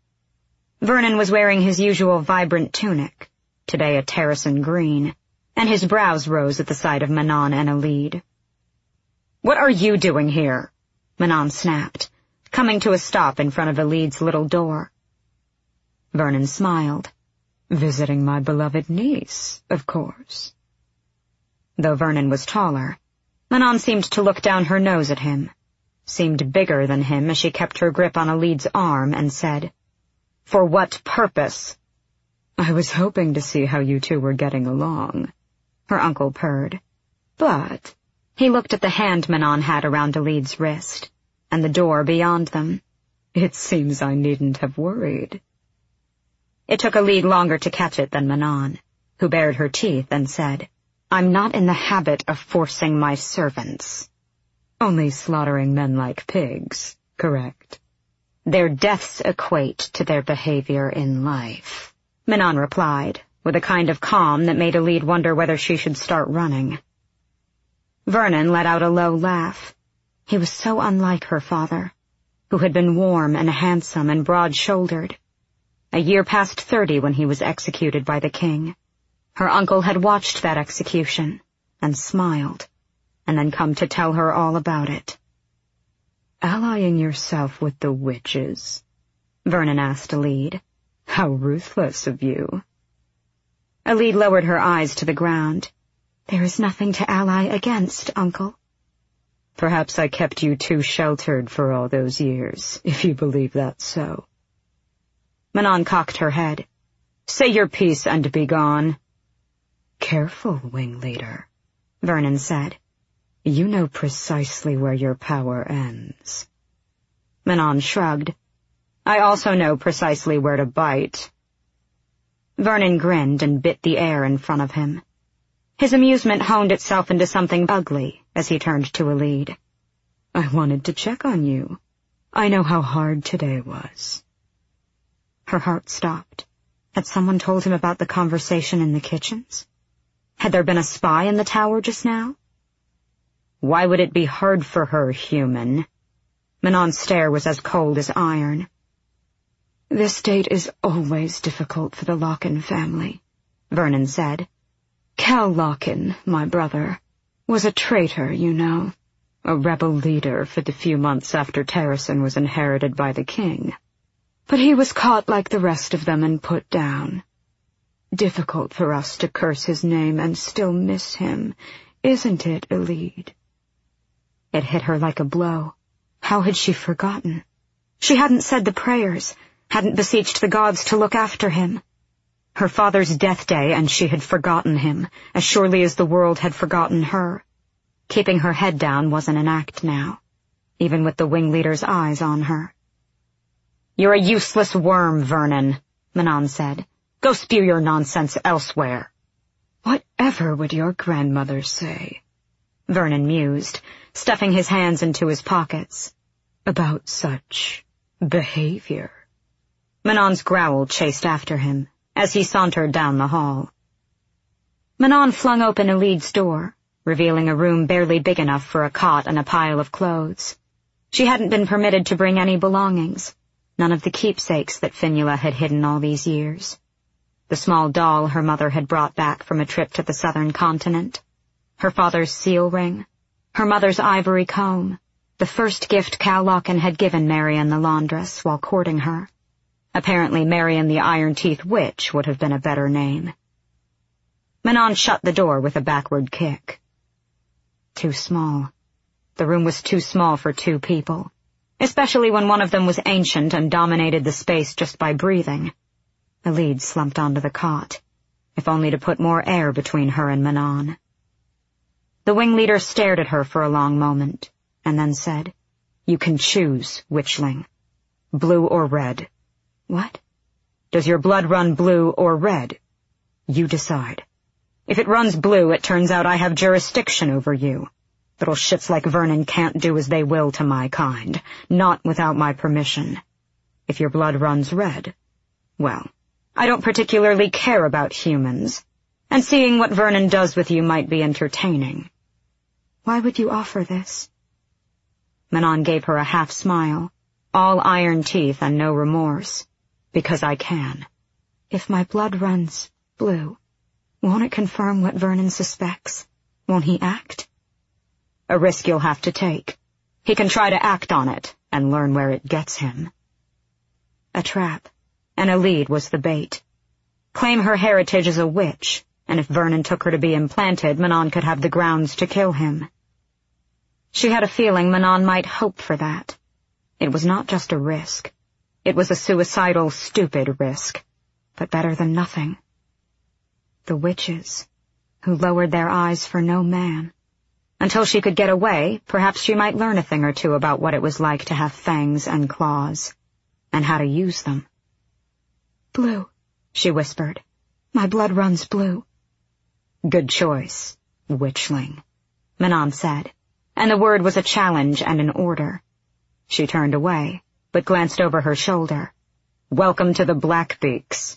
Vernon was wearing his usual vibrant tunic, today a Terrasen green, and his brows rose at the sight of Manon and Elide. What are you doing here? Manon snapped, coming to a stop in front of Elide's little door. Vernon smiled. Visiting my beloved niece, of course. Though Vernon was taller, Manon seemed to look down her nose at him, seemed bigger than him as she kept her grip on Elide's arm and said, For what purpose? I was hoping to see how you two were getting along, her uncle purred. But he looked at the hand Manon had around Elide's wrist, and the door beyond them. It seems I needn't have worried. It took Elide longer to catch it than Manon, who bared her teeth and said, I'm not in the habit of forcing my servants. Only slaughtering men like pigs, correct? Their deaths equate to their behavior in life, Manon replied, with a kind of calm that made Elide wonder whether she should start running. Vernon let out a low laugh. He was so unlike her father, who had been warm and handsome and broad-shouldered. A year past 30 when he was executed by the king. Her uncle had watched that execution and smiled, and then come to tell her all about it. Allying yourself with the witches? Vernon asked Elide. How ruthless of you. Elide lowered her eyes to the ground. There is nothing to ally against, uncle. Perhaps I kept you too sheltered for all those years, if you believe that's so. Manon cocked her head. Say your piece and be gone. Careful, wing leader, Vernon said. You know precisely where your power ends. Manon shrugged. I also know precisely where to bite. Vernon grinned and bit the air in front of him. His amusement honed itself into something ugly as he turned to Elide. "I wanted to check on you. I know how hard today was." Her heart stopped. Had someone told him about the conversation in the kitchens? Had there been a spy in the tower just now? "Why would it be hard for her, human?" Manon's stare was as cold as iron. "This date is always difficult for the Locken family," Vernon said. "Cal Locken, my brother, was a traitor, you know. A rebel leader for the few months after Terrasen was inherited by the king. But he was caught like the rest of them and put down. Difficult for us to curse his name and still miss him, isn't it, Elide?" It hit her like a blow. How had she forgotten? She hadn't said the prayers, hadn't beseeched the gods to look after him. Her father's death day, and she had forgotten him, as surely as the world had forgotten her. Keeping her head down wasn't an act now, even with the wing leader's eyes on her. "You're a useless worm, Vernon," Manon said. "Go spew your nonsense elsewhere." "Whatever would your grandmother say?" Vernon mused, stuffing his hands into his pockets. "About such behavior?" Manon's growl chased after him as he sauntered down the hall. Manon flung open Elide's door, revealing a room barely big enough for a cot and a pile of clothes. She hadn't been permitted to bring any belongings, none of the keepsakes that Fionnuala had hidden all these years. The small doll her mother had brought back from a trip to the southern continent, her father's seal ring, her mother's ivory comb, the first gift Cal Locken had given Marian the laundress while courting her. Apparently Marian the Iron-Teeth Witch would have been a better name. Manon shut the door with a backward kick. Too small. The room was too small for two people, especially when one of them was ancient and dominated the space just by breathing. Elide slumped onto the cot, if only to put more air between her and Manon. The wing leader stared at her for a long moment, and then said, "You can choose, witchling. Blue or red." "What?" "Does your blood run blue or red? You decide. If it runs blue, it turns out I have jurisdiction over you. Little shits like Vernon can't do as they will to my kind, not without my permission. If your blood runs red, well, I don't particularly care about humans, and seeing what Vernon does with you might be entertaining." "Why would you offer this?" Manon gave her a half-smile, all iron teeth and no remorse. "Because I can." "If my blood runs blue, won't it confirm what Vernon suspects? Won't he act?" "A risk you'll have to take. He can try to act on it and learn where it gets him." A trap, and Elide was the bait. Claim her heritage as a witch, and if Vernon took her to be implanted, Manon could have the grounds to kill him. She had a feeling Manon might hope for that. It was not just a risk. It was a suicidal, stupid risk, but better than nothing. The witches, who lowered their eyes for no man. Until she could get away, perhaps she might learn a thing or two about what it was like to have fangs and claws, and how to use them. "Blue," she whispered. "My blood runs blue." "Good choice, witchling," Manon said, and the word was a challenge and an order. She turned away, but glanced over her shoulder. "Welcome to the Blackbeaks."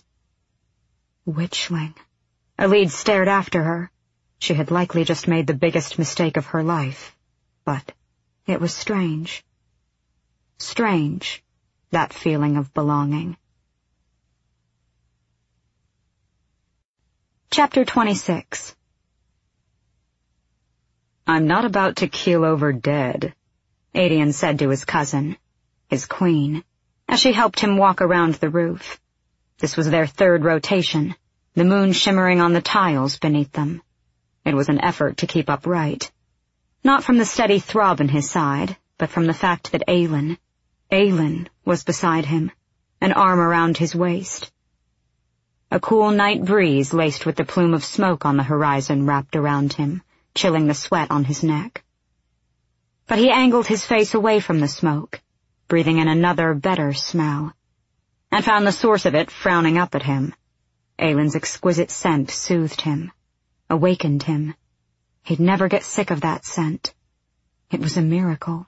Witchling. Elide stared after her. She had likely just made the biggest mistake of her life, but it was strange. Strange, that feeling of belonging. Chapter 26. "I'm not about to keel over dead," Adian said to his cousin, his queen, as she helped him walk around the roof. This was their third rotation, the moon shimmering on the tiles beneath them. It was an effort to keep upright. Not from the steady throb in his side, but from the fact that Aylin was beside him, an arm around his waist. A cool night breeze laced with the plume of smoke on the horizon wrapped around him, chilling the sweat on his neck. But he angled his face away from the smoke, breathing in another, better smell, and found the source of it frowning up at him. Aylin's exquisite scent soothed him, awakened him. He'd never get sick of that scent. It was a miracle.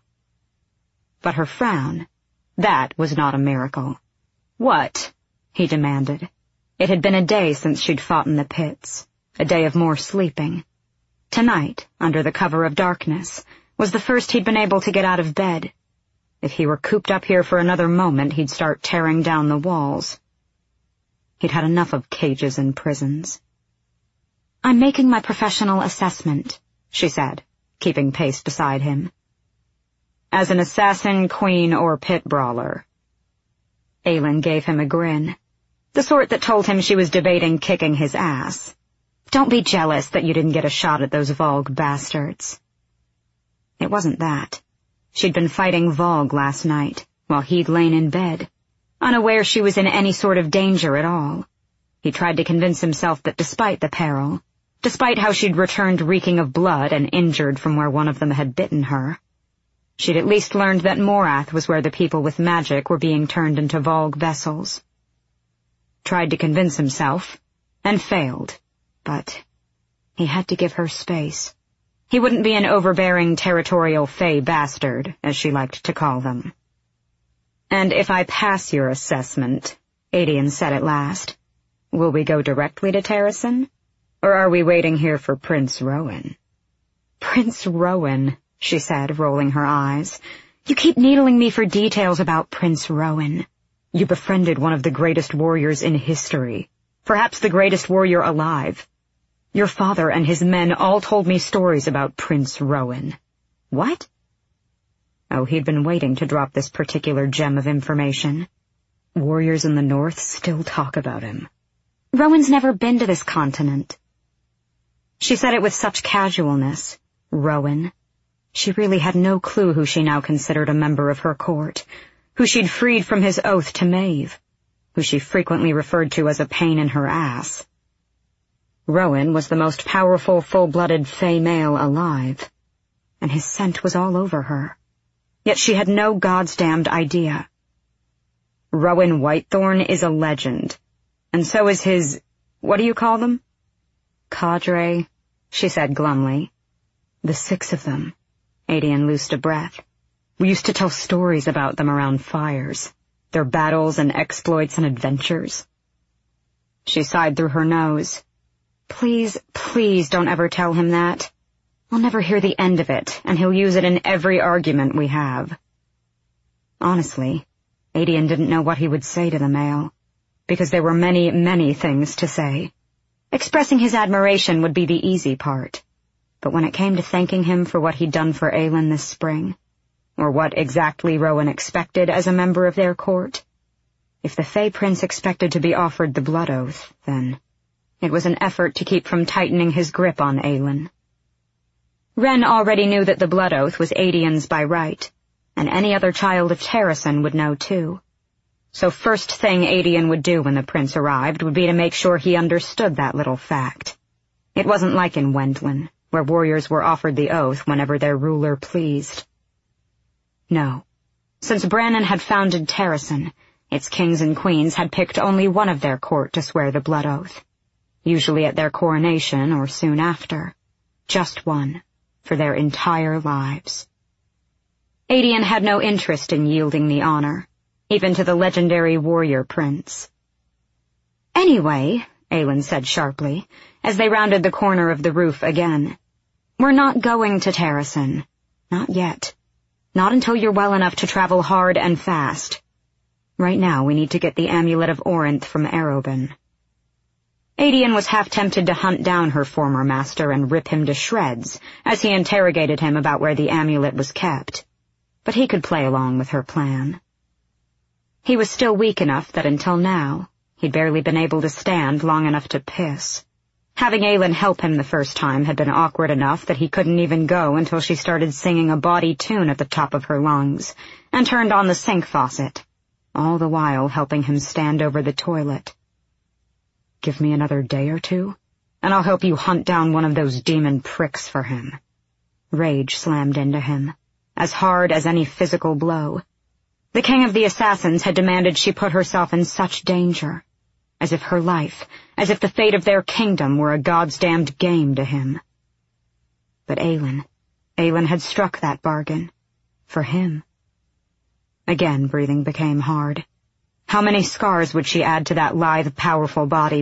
But her frown, that was not a miracle. What? He demanded. It had been a day since she'd fought in the pits, a day of more sleeping. Tonight, under the cover of darkness, was the first he'd been able to get out of bed. If he were cooped up here for another moment, he'd start tearing down the walls. He'd had enough of cages and prisons. "I'm making my professional assessment," she said, keeping pace beside him. "As an assassin, queen, or pit brawler?" Aylin gave him a grin, the sort that told him she was debating kicking his ass. "Don't be jealous that you didn't get a shot at those Vogue bastards." It wasn't that. She'd been fighting Vogue last night, while he'd lain in bed, unaware she was in any sort of danger at all. He tried to convince himself that despite the peril, despite how she'd returned reeking of blood and injured from where one of them had bitten her, she'd at least learned that Morath was where the people with magic were being turned into Vogue vessels. Tried to convince himself, and failed, but he had to give her space. He wouldn't be an overbearing territorial fey bastard, as she liked to call them. "And if I pass your assessment," Adian said at last, "will we go directly to Terrasen? Or are we waiting here for Prince Rowan?" "Prince Rowan," she said, rolling her eyes. "You keep needling me for details about Prince Rowan. You befriended one of the greatest warriors in history, perhaps the greatest warrior alive. Your father and his men all told me stories about Prince Rowan." "What?" Oh, he'd been waiting to drop this particular gem of information. Warriors in the north still talk about him. "Rowan's never been to this continent." She said it with such casualness. Rowan. She really had no clue who she now considered a member of her court, who she'd freed from his oath to Maeve, who she frequently referred to as a pain in her ass. Rowan was the most powerful full-blooded fey male alive, and his scent was all over her. Yet she had no goddamned idea. Rowan Whitethorn is a legend, and so is his, what do you call them? "Cadre," she said glumly. "The 6 of them." Adian loosed a breath. "We used to tell stories about them around fires, their battles and exploits and adventures." She sighed through her nose. "Please, please don't ever tell him that. I'll never hear the end of it, and he'll use it in every argument we have." Honestly, Adian didn't know what he would say to the male, because there were many, many things to say. Expressing his admiration would be the easy part, but when it came to thanking him for what he'd done for Aylin this spring, or what exactly Rowan expected as a member of their court, if the Fey Prince expected to be offered the blood oath, then it was an effort to keep from tightening his grip on Aylin. Ren already knew that the blood oath was Adian's by right, and any other child of Terrasen would know too. So first thing Adian would do when the prince arrived would be to make sure he understood that little fact. It wasn't like in Wendlin, where warriors were offered the oath whenever their ruler pleased. No. Since Brannon had founded Terrasen, its kings and queens had picked only one of their court to swear the blood oath, usually at their coronation or soon after. Just one, for their entire lives. Adian had no interest in yielding the honor, even to the legendary warrior prince. "Anyway," Aylin said sharply, as they rounded the corner of the roof again, "we're not going to Terrasen. Not yet. Not until you're well enough to travel hard and fast. Right now we need to get the amulet of Orinth from Arobin." Adian was half tempted to hunt down her former master and rip him to shreds as he interrogated him about where the amulet was kept, but he could play along with her plan. He was still weak enough that until now he'd barely been able to stand long enough to piss. Having Aylin help him the first time had been awkward enough that he couldn't even go until she started singing a bawdy tune at the top of her lungs and turned on the sink faucet, all the while helping him stand over the toilet. "Give me another day or two, and I'll help you hunt down one of those demon pricks for him." Rage slammed into him, as hard as any physical blow. The king of the assassins had demanded she put herself in such danger. as if her life, as if the fate of their kingdom were a goddamned game to him. But Aelin had struck that bargain. For him. Again breathing became hard. How many scars would she add to that lithe, powerful body